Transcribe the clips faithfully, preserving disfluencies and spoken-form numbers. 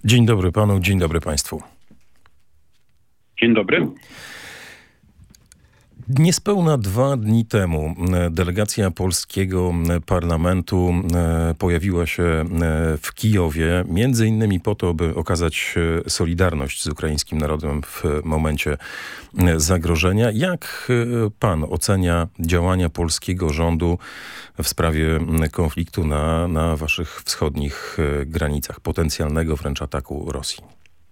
Dzień dobry panu, dzień dobry państwu. Dzień dobry. Niespełna dwa dni temu delegacja polskiego parlamentu pojawiła się w Kijowie, między innymi po to, by okazać solidarność z ukraińskim narodem w momencie zagrożenia. Jak pan ocenia działania polskiego rządu w sprawie konfliktu na, na waszych wschodnich granicach, potencjalnego wręcz ataku Rosji?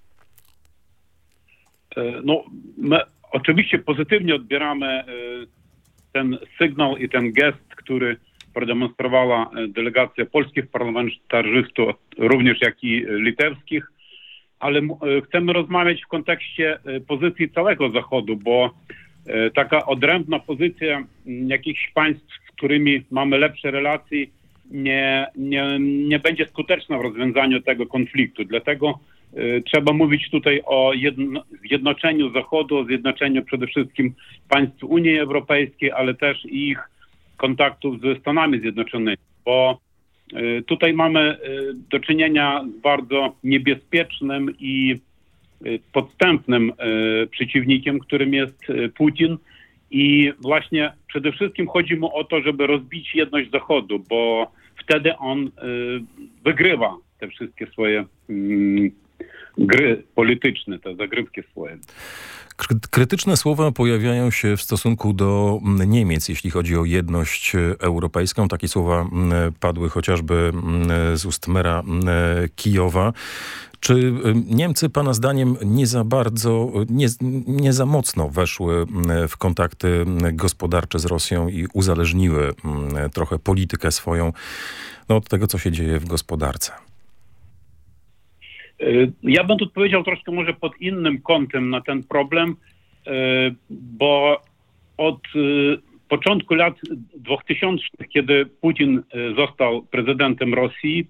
No, my oczywiście pozytywnie odbieramy ten sygnał i ten gest, który prodemonstrowała delegacja polskich parlamentarzystów, również jak i litewskich, ale chcemy rozmawiać w kontekście pozycji całego Zachodu, bo taka odrębna pozycja jakichś państw, z którymi mamy lepsze relacje, nie, nie, nie będzie skuteczna w rozwiązaniu tego konfliktu. Dlatego trzeba mówić tutaj o jedno, zjednoczeniu Zachodu, o zjednoczeniu przede wszystkim państw Unii Europejskiej, ale też ich kontaktów ze Stanami Zjednoczonymi, bo tutaj mamy do czynienia z bardzo niebezpiecznym i podstępnym przeciwnikiem, którym jest Putin. I właśnie przede wszystkim chodzi mu o to, żeby rozbić jedność Zachodu, bo wtedy on wygrywa te wszystkie swoje gry polityczne, te zagrywki swoje. Krytyczne słowa pojawiają się w stosunku do Niemiec, jeśli chodzi o jedność europejską. Takie słowa padły chociażby z ust mera Kijowa. Czy Niemcy, pana zdaniem, nie za bardzo, nie, nie za mocno weszły w kontakty gospodarcze z Rosją i uzależniły trochę politykę swoją no, od tego, co się dzieje w gospodarce? Ja bym tu odpowiedział troszkę może pod innym kątem na ten problem, bo od początku lat dwutysięcznych, kiedy Putin został prezydentem Rosji,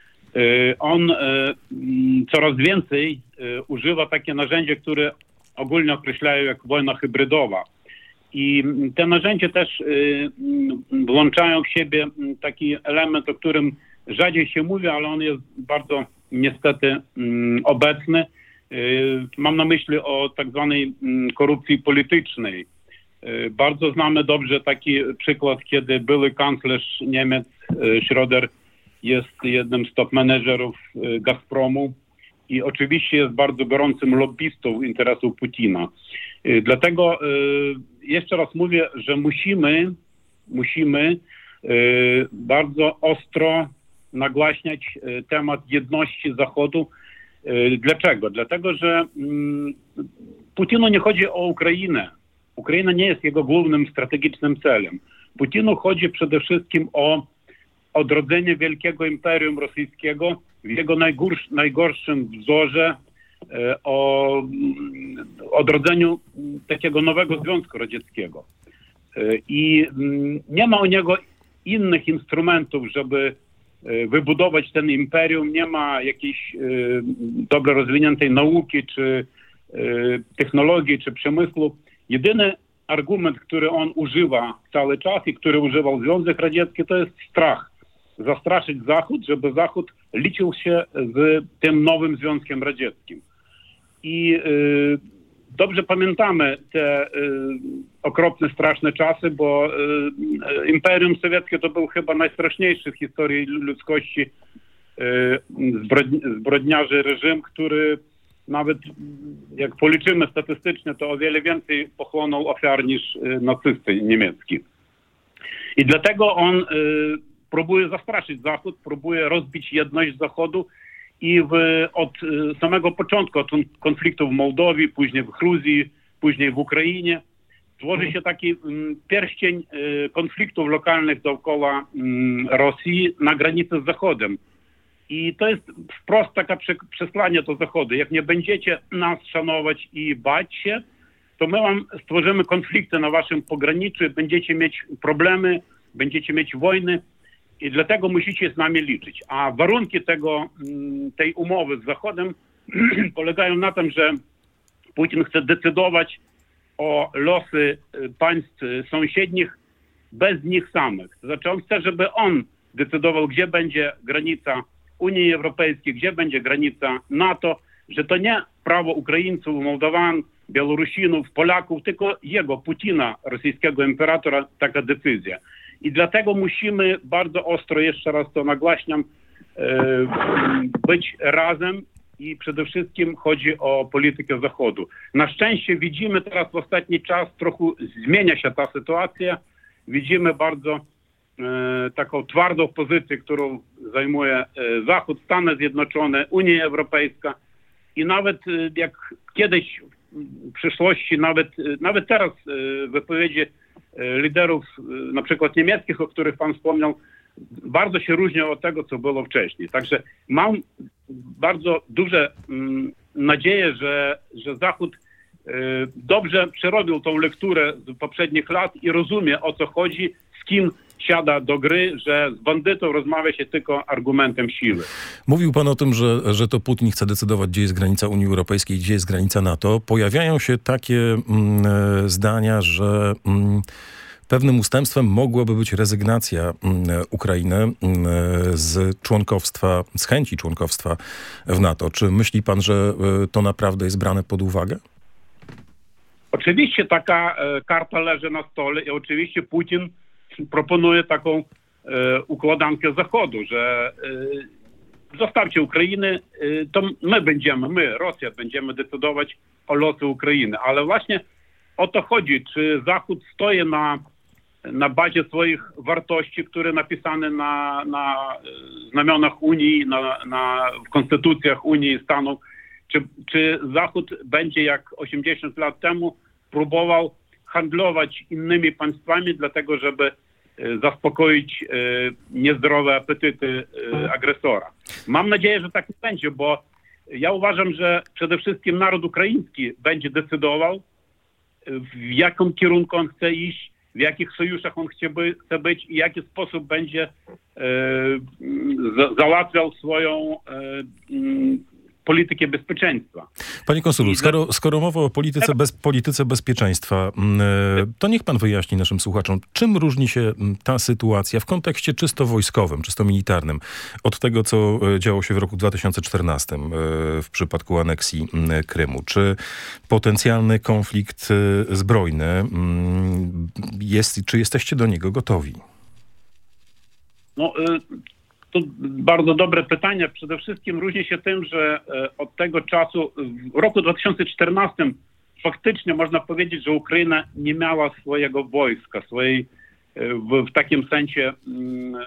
on coraz więcej używa takie narzędzia, które ogólnie określają jak wojna hybrydowa. I te narzędzia też włączają w siebie taki element, o którym rzadziej się mówi, ale on jest bardzo niestety obecny. Mam na myśli o tak zwanej korupcji politycznej. Bardzo znamy dobrze taki przykład, kiedy były kanclerz Niemiec Schröder jest jednym z top menedżerów Gazpromu i oczywiście jest bardzo gorącym lobbystą interesów Putina. Dlatego jeszcze raz mówię, że musimy, musimy bardzo ostro nagłaśniać temat jedności Zachodu. Dlaczego? Dlatego, że Putinu nie chodzi o Ukrainę. Ukraina nie jest jego głównym strategicznym celem. Putinu chodzi przede wszystkim o odrodzenie wielkiego imperium rosyjskiego w jego najgorsz, najgorszym wzorze, o odrodzeniu takiego nowego Związku Radzieckiego. I nie ma u niego innych instrumentów, żeby wybudować ten imperium, nie ma jakiejś dobrze rozwiniętej nauki, czy technologii, czy przemysłu. Jedyny argument, który on używa cały czas i który używał Związek Radziecki, to jest strach. Zastraszyć Zachód, żeby Zachód liczył się z tym nowym Związkiem Radzieckim. I y, dobrze pamiętamy te y, okropne, straszne czasy, bo y, Imperium Sowieckie to był chyba najstraszniejszy w historii ludzkości y, zbrodni, zbrodniarzy reżim, który nawet jak policzymy statystycznie, to o wiele więcej pochłonął ofiar niż y, nacysty niemiecki. I dlatego on y, próbuje zastraszyć Zachód, próbuje rozbić jedność Zachodu i w, od samego początku, od konfliktu w Mołdowii, później w Gruzji, później w Ukrainie, tworzy się taki um, pierścień y, konfliktów lokalnych dookoła um, Rosji na granicy z Zachodem. I to jest wprost taka prze, przesłanie do Zachodu. Jak nie będziecie nas szanować i bać się, to my wam stworzymy konflikty na waszym pograniczu, będziecie mieć problemy, będziecie mieć wojny. I dlatego musicie z nami liczyć. A warunki tego, tej umowy z Zachodem polegają na tym, że Putin chce decydować o losy państw sąsiednich bez nich samych. To znaczy on chce, żeby on decydował, gdzie będzie granica Unii Europejskiej, gdzie będzie granica NATO, że to nie prawo Ukraińców, Mołdowan, Białorusinów, Polaków, tylko jego, Putina, rosyjskiego imperatora, taka decyzja. I dlatego musimy bardzo ostro, jeszcze raz to nagłaśniam, być razem i przede wszystkim chodzi o politykę Zachodu. Na szczęście widzimy teraz w ostatni czas trochę zmienia się ta sytuacja. Widzimy bardzo e, taką twardą pozycję, którą zajmuje e, Zachód, Stany Zjednoczone, Unia Europejska i nawet e, jak kiedyś w przyszłości, nawet, e, nawet teraz e, wypowiedzi e, liderów e, na przykład niemieckich, o których pan wspomniał, bardzo się różnią od tego, co było wcześniej. Także mam bardzo duże mm, nadzieję, że, że Zachód y, dobrze przerobił tą lekturę z poprzednich lat i rozumie, o co chodzi, z kim siada do gry, że z bandytą rozmawia się tylko argumentem siły. Mówił pan o tym, że, że to Putin chce decydować, gdzie jest granica Unii Europejskiej, gdzie jest granica NATO. Pojawiają się takie mm, zdania, że mm, pewnym ustępstwem mogłaby być rezygnacja Ukrainy z członkostwa, z chęci członkostwa w NATO. Czy myśli pan, że to naprawdę jest brane pod uwagę? Oczywiście taka e, karta leży na stole i oczywiście Putin proponuje taką e, układankę Zachodu, że e, zostawcie Ukrainę, e, to my będziemy, my, Rosja, będziemy decydować o losy Ukrainy. Ale właśnie o to chodzi, czy Zachód stoi na na bazie swoich wartości, które napisane na, na znamionach Unii, na, na, w konstytucjach Unii i Stanów, czy, czy Zachód będzie jak osiemdziesiąt lat temu próbował handlować innymi państwami, dlatego żeby zaspokoić e, niezdrowe apetyty e, agresora. Mam nadzieję, że tak nie będzie, bo ja uważam, że przede wszystkim naród ukraiński będzie decydował, w jakim kierunku on chce iść, w jakich sojuszach on chce, by, chce być i w jaki sposób będzie e, za, załatwiał swoją e, m, politykę bezpieczeństwa. Panie konsulu, skoro, skoro mowa o polityce, bez, polityce bezpieczeństwa, to niech pan wyjaśni naszym słuchaczom, czym różni się ta sytuacja w kontekście czysto wojskowym, czysto militarnym od tego, co działo się w roku dwa tysiące czternastym w przypadku aneksji Krymu. Czy potencjalny konflikt zbrojny jest, czy jesteście do niego gotowi? No, y- To bardzo dobre pytanie. Przede wszystkim różni się tym, że od tego czasu, w roku dwa tysiące czternastym faktycznie można powiedzieć, że Ukraina nie miała swojego wojska, swojej w, w takim sensie mm,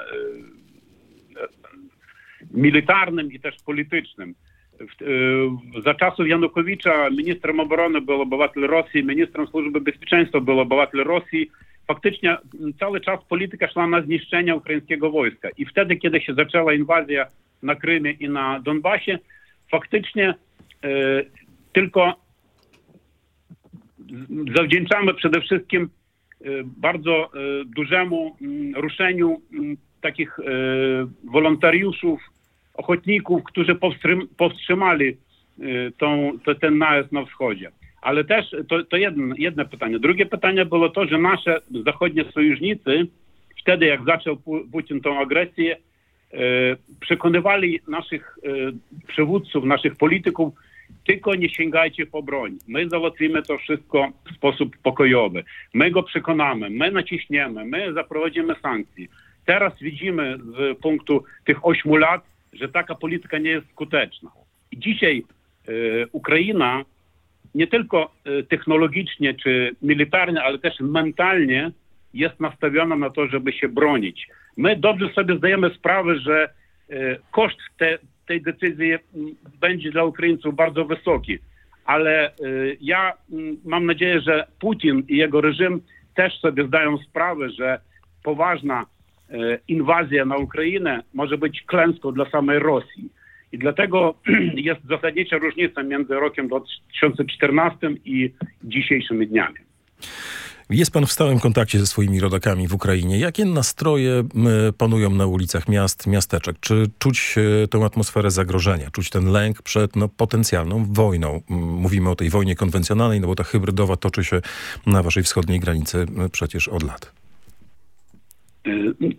militarnym i też politycznym. W, w, za czasów Janukowicza ministrem obrony był obywatel Rosji, ministrem służby bezpieczeństwa był obywatel Rosji. Faktycznie cały czas polityka szła na zniszczenie ukraińskiego wojska. I wtedy, kiedy się zaczęła inwazja na Krymie i na Donbasie, faktycznie e, tylko zawdzięczamy przede wszystkim e, bardzo e, dużemu m, ruszeniu m, takich e, wolontariuszów, ochotników, którzy powstrzym, powstrzymali e, tą, to, ten najazd na wschodzie. Ale też to, to jedno, jedno pytanie. Drugie pytanie było to, że nasze zachodnie sojusznicy, wtedy jak zaczął Putin tą agresję, e, przekonywali naszych e, przywódców, naszych polityków, tylko nie sięgajcie po broń. My załatwimy to wszystko w sposób pokojowy. My go przekonamy, my naciśniemy, my zaprowadzimy sankcje. Teraz widzimy z punktu tych ośmiu lat, że taka polityka nie jest skuteczna. I dzisiaj e, Ukraina nie tylko technologicznie czy militarnie, ale też mentalnie jest nastawiona na to, żeby się bronić. My dobrze sobie zdajemy sprawę, że koszt te, tej decyzji będzie dla Ukraińców bardzo wysoki, ale ja mam nadzieję, że Putin i jego reżim też sobie zdają sprawę, że poważna inwazja na Ukrainę może być klęską dla samej Rosji. I dlatego jest zasadnicza różnica między rokiem dwa tysiące czternastym i dzisiejszymi dniami. Jest pan w stałym kontakcie ze swoimi rodakami w Ukrainie. Jakie nastroje panują na ulicach miast, miasteczek? Czy czuć tę atmosferę zagrożenia, czuć ten lęk przed no, potencjalną wojną? Mówimy o tej wojnie konwencjonalnej, no bo ta hybrydowa toczy się na waszej wschodniej granicy przecież od lat.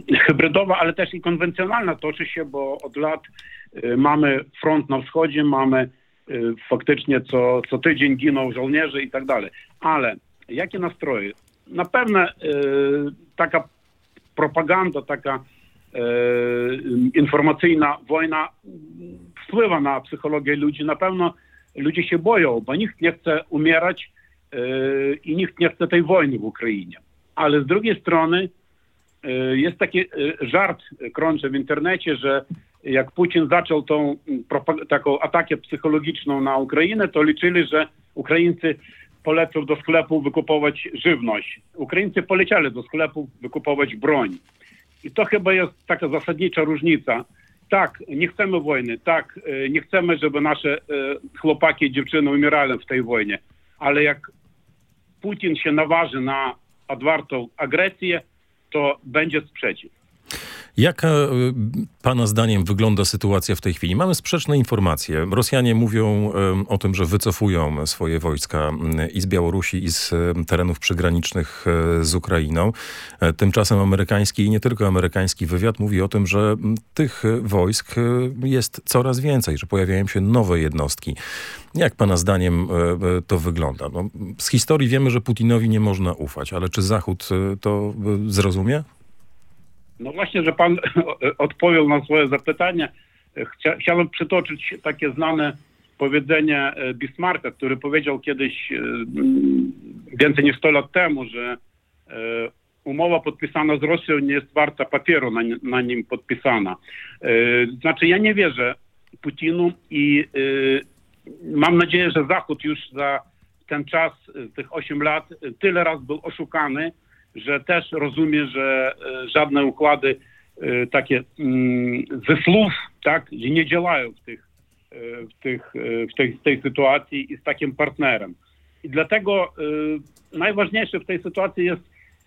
hybrydowa, ale też i konwencjonalna toczy się, bo od lat y, mamy front na wschodzie, mamy y, faktycznie co, co tydzień giną żołnierze i tak dalej. Ale jakie nastroje? Na pewno y, taka propaganda, taka y, informacyjna wojna wpływa na psychologię ludzi. Na pewno ludzie się boją, bo nikt nie chce umierać y, i nikt nie chce tej wojny w Ukrainie. Ale z drugiej strony y, jest taki y, żart, krąży w internecie, że jak Putin zaczął tą propag- taką atakę psychologiczną na Ukrainę, to liczyli, że Ukraińcy polecą do sklepu wykupować żywność. Ukraińcy polecieli do sklepu wykupować broń. I to chyba jest taka zasadnicza różnica. Tak, nie chcemy wojny, tak, nie chcemy, żeby nasze chłopaki i dziewczyny umierali w tej wojnie, ale jak Putin się naważy na odwartą agresję, to będzie sprzeciw. Jaka pana zdaniem wygląda sytuacja w tej chwili? Mamy sprzeczne informacje. Rosjanie mówią o tym, że wycofują swoje wojska i z Białorusi, i z terenów przygranicznych z Ukrainą. Tymczasem amerykański i nie tylko amerykański wywiad mówi o tym, że tych wojsk jest coraz więcej, że pojawiają się nowe jednostki. Jak pana zdaniem to wygląda? No, z historii wiemy, że Putinowi nie można ufać, ale czy Zachód to zrozumie? No właśnie, że pan odpowiedział na swoje zapytanie. Chcia, chciałem przytoczyć takie znane powiedzenie Bismarcka, który powiedział kiedyś więcej niż sto lat temu, że umowa podpisana z Rosją nie jest warta papieru na, na nim podpisana. Znaczy ja nie wierzę Putinu i mam nadzieję, że Zachód już za ten czas, tych osiem lat, tyle razy był oszukany, że też rozumie, że żadne układy takie ze słów, tak, nie działają w, tych, w, tych, w, tej, w tej sytuacji i z takim partnerem. I dlatego najważniejsze w tej sytuacji jest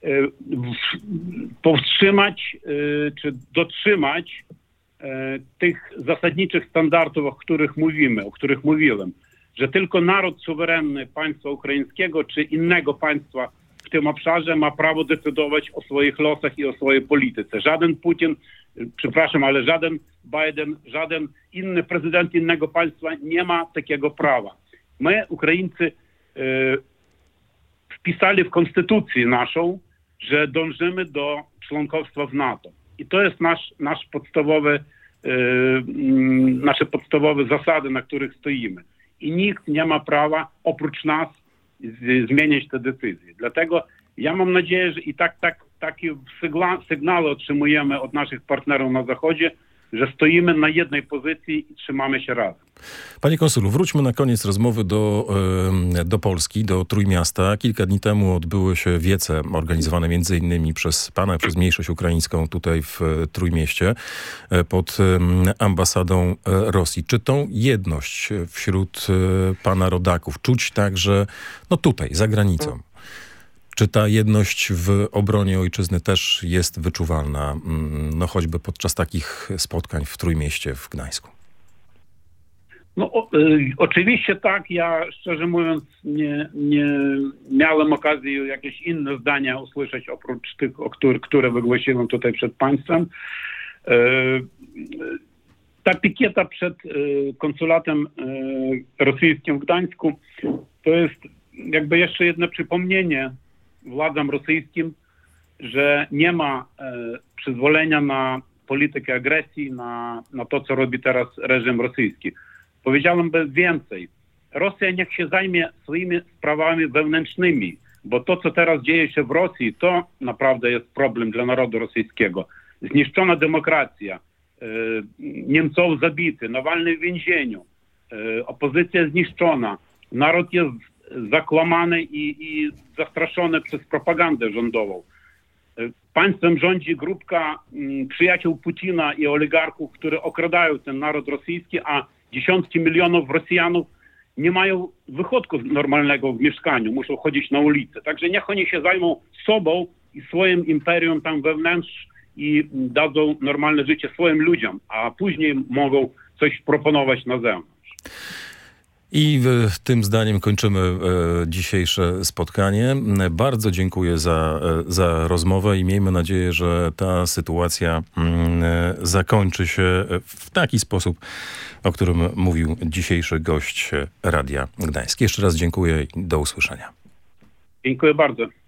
powstrzymać czy dotrzymać tych zasadniczych standardów, o których mówimy, o których mówiłem, że tylko naród suwerenny państwa ukraińskiego czy innego państwa w tym obszarze ma prawo decydować o swoich losach i o swojej polityce. Żaden Putin, przepraszam, ale żaden Biden, żaden inny prezydent innego państwa nie ma takiego prawa. My, Ukraińcy, y, wpisali w konstytucję naszą, że dążymy do członkostwa w NATO. I to jest nasz, nasz podstawowy, y, y, nasze podstawowe zasady, na których stoimy. I nikt nie ma prawa oprócz nas zmieniać te decyzje. Dlatego ja mam nadzieję, że i tak, tak takie sygla, sygnały otrzymujemy od naszych partnerów na Zachodzie, że stoimy na jednej pozycji i trzymamy się razem. Panie konsulu, wróćmy na koniec rozmowy do, do Polski, do Trójmiasta. Kilka dni temu odbyły się wiece organizowane między innymi przez pana, przez mniejszość ukraińską tutaj w Trójmieście pod ambasadą Rosji. Czy tą jedność wśród pana rodaków czuć także no tutaj, za granicą? Czy ta jedność w obronie ojczyzny też jest wyczuwalna, no choćby podczas takich spotkań w Trójmieście w Gdańsku? No o, y, oczywiście tak. Ja szczerze mówiąc nie, nie miałem okazji jakieś inne zdania usłyszeć oprócz tych, o który, które wygłosiłem tutaj przed państwem. Y, y, ta pikieta przed y, konsulatem y, rosyjskim w Gdańsku to jest jakby jeszcze jedno przypomnienie władzom rosyjskim, że nie ma e, przyzwolenia na politykę agresji, na, na to, co robi teraz reżim rosyjski. Powiedziałem by więcej. Rosja niech się zajmie swoimi sprawami wewnętrznymi, bo to, co teraz dzieje się w Rosji, to naprawdę jest problem dla narodu rosyjskiego. Zniszczona demokracja, e, Niemców zabity, Nawalny w więzieniu, e, opozycja zniszczona, naród jest zakłamany i, i zastraszony przez propagandę rządową. Państwem rządzi grupka m, przyjaciół Putina i oligarchów, które okradają ten naród rosyjski, a dziesiątki milionów Rosjanów nie mają wychodku normalnego w mieszkaniu, muszą chodzić na ulicę. Także niech oni się zajmą sobą i swoim imperium tam wewnątrz i dadzą normalne życie swoim ludziom, a później mogą coś proponować na zewnątrz. I w, tym zdaniem kończymy e, dzisiejsze spotkanie. Bardzo dziękuję za, e, za rozmowę i miejmy nadzieję, że ta sytuacja mm, e, zakończy się w taki sposób, o którym mówił dzisiejszy gość Radia Gdańsk. Jeszcze raz dziękuję i do usłyszenia. Dziękuję bardzo.